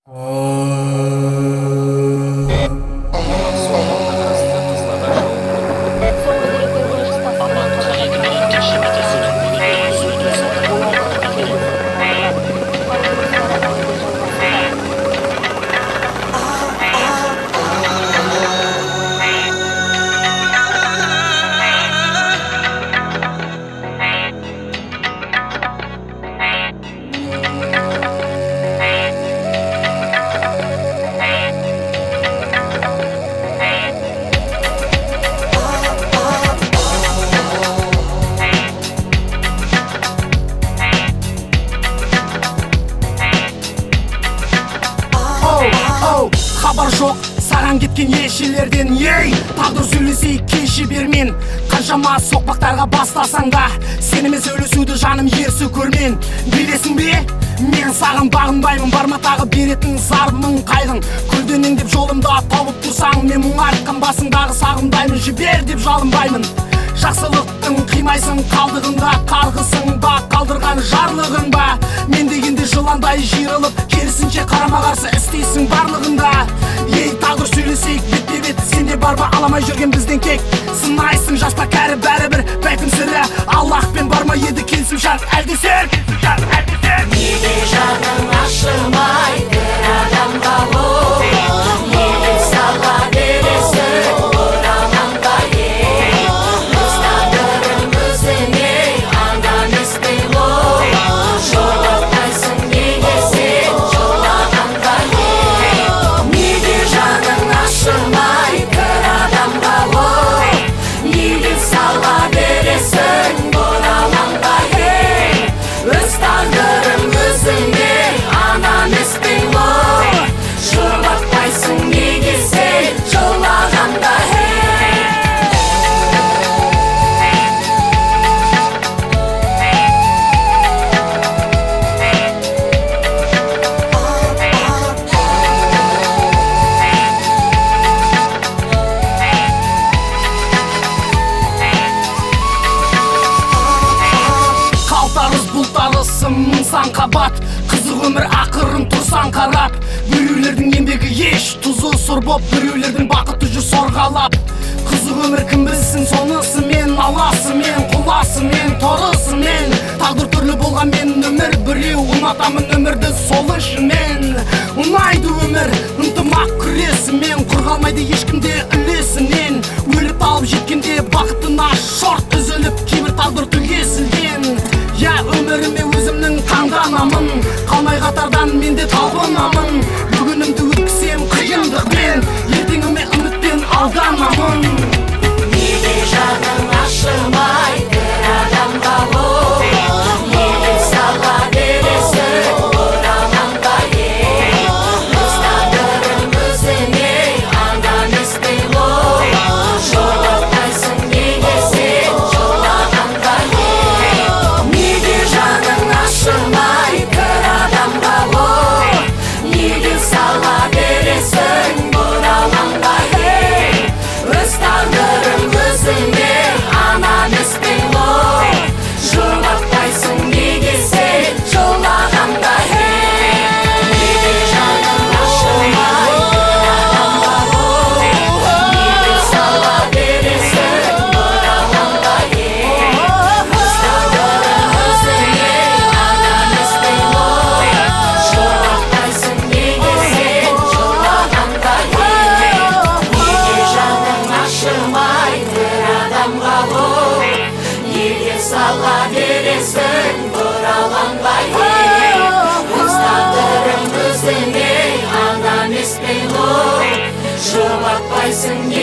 Хабар жоқ саған кеткен ешелерден, ей тағдыр сөйлесейік кеші бермен. Қаншама соқпақтарға бастасаң да сенімен сөйлесуді жаным ерсі көрмен. Білесің бе, мен саған бағынбаймын, барма тағы беретін зармың қайғың. Көлденең деп жолымда тауып тұрсаң, мен мұңартқан басыңдағы сағымдаймын, жібер деп жалынбаймын. Жақсылықтың қимайсың қалдығында, қарғысың ба қалдырған жарлығың ба? Мен дегенде жыландай жиырылып, керісінше қарама қарсы істейсің барлығында. Ей тағдыр сөйлесейік бетпе бет, сенде бар ба аламай жүрген бізден кек? Сынайсың жаста кәрі бәрібір, бәлкім сірі Аллахпен бар ма еді келісімшарт? Әлде сен неге жаның ашымай бір адамға ол? Неге сала бересің оралғанға ей? Өз тағдырың өзіңе анда емеспей ол? Жолатпайсың неге сен жолағанға ей? Неге жаның ашымай бір адамға ол? Неге сала бересің оралғанға ей? Өз тағдырың өзіңе ана емеспей ол? Жұбатпайсың неге сен жолағанда Қалтарыз бұлтарысың сан қабат, қызық өмір ақырын тұрсан қарап. Біреулердің еңбегі еш тұзы сұр боп, біреулердің бақыты жүр сорғалап. Қызық өмір кім білсін сонысымен, аласымен, құласымен, торысымен. Тағдыр түрлі болған мен өмір біреу, ұнатамын өмірді сол ішімен. Ұнайды өмір ынтымақ күресімен, құрғалмайды ешкімде үлесінен. Өліп талып жеткенде бақытына шорт үзіліп, кейбір тағдыр түгесілген. Я өміріме өзімнің таңданамын, қалмай қатардан мен де талпынамын. Бүгінімді өткізсем қиындықпен, ертеңіме үмітпен алданамын. неге жаның ашымай бір адамға ол? Неге сала бересің оралғанға ей? Өз тағдырың өзіңе анда емеспей ол? Жолатпайсың неге сен жолағанға ей? Неге жаның ашымай бір адамға ол? Неге сала бересің оралғанға ей? Өз тағдырың өзіңе ана емеспей ол? Жұбатпайсың неге сен жолағанға ей? Неге жаның ашымай бір адамға ол? Неге сала бересің оралғанға ей? Өз тағдырың өзіңе ана емеспей ол? Жұбатпайсың неге сен жолағанға ей? Неге жаның ашымай бір адамға ол? Неге сала бересің оралғанға ей? Өз тағдырың өзіңе ана емеспей ол? Жұбатпайсың